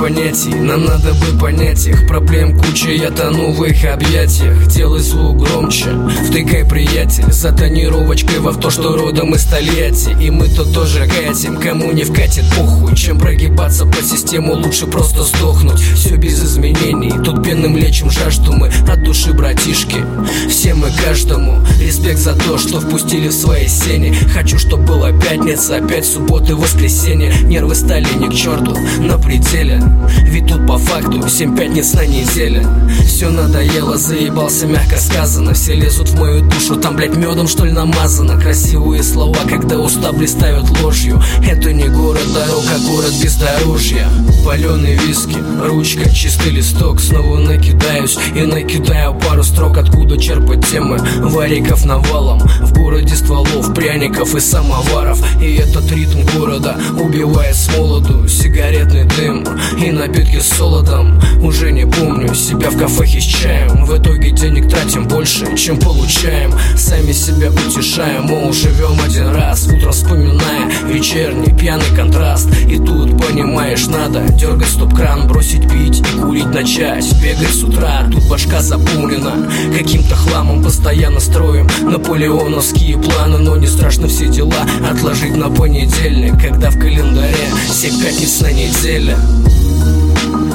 понятий, нам надо бы понять их. Проблем куча, я тону в их объятиях. Делай звук громче, втыкай, приятель, за тонировочкой во в то, что родом из Тольятти. И мы-то тоже катим, кому не вкатит похуй. Чем прогибаться под систему, лучше просто сдохнуть. Все без изменений, тут пенным лечим жажду мы от души, братишки. Всем и каждому респект за то, что впустили в свои сени. Хочу, чтоб была пятница, опять суббота и воскресенье. Нервы стали ни к черту на пределе, ведь тут по факту 7 пятниц на неделе. Все надоело, заебался, мягко сказано. Все лезут в мою душу, там, блять, медом что ли намазано. Красивые слова, когда уста блистают ложью. Это не город дорог, а город бездорожья. Паленый виски, ручка, чистый листок. Снова накидаюсь и накидаю пару строк. Откуда черпать темы, вариков навалом. В городе стволов, пряников и самоваров. И этот ритм города убивает с молоду. Сигаретный дым и напитки с солодом. Уже не помню себя в кафехе с чаем. В итоге денег тратим больше, чем получаем. Сами себя утешаем, мол, живем один раз. Утром вспоминая вечерний пьяный контраст. И тут, понимаешь, надо дергать стоп-кран, бросить пить и курить начать. Бегать с утра, тут башка заполнена каким-то хламом. Постоянно строим наполеоновские планы. Но не страшно все дела отложить на понедельник, когда в календаре 7 пятниц на неделе.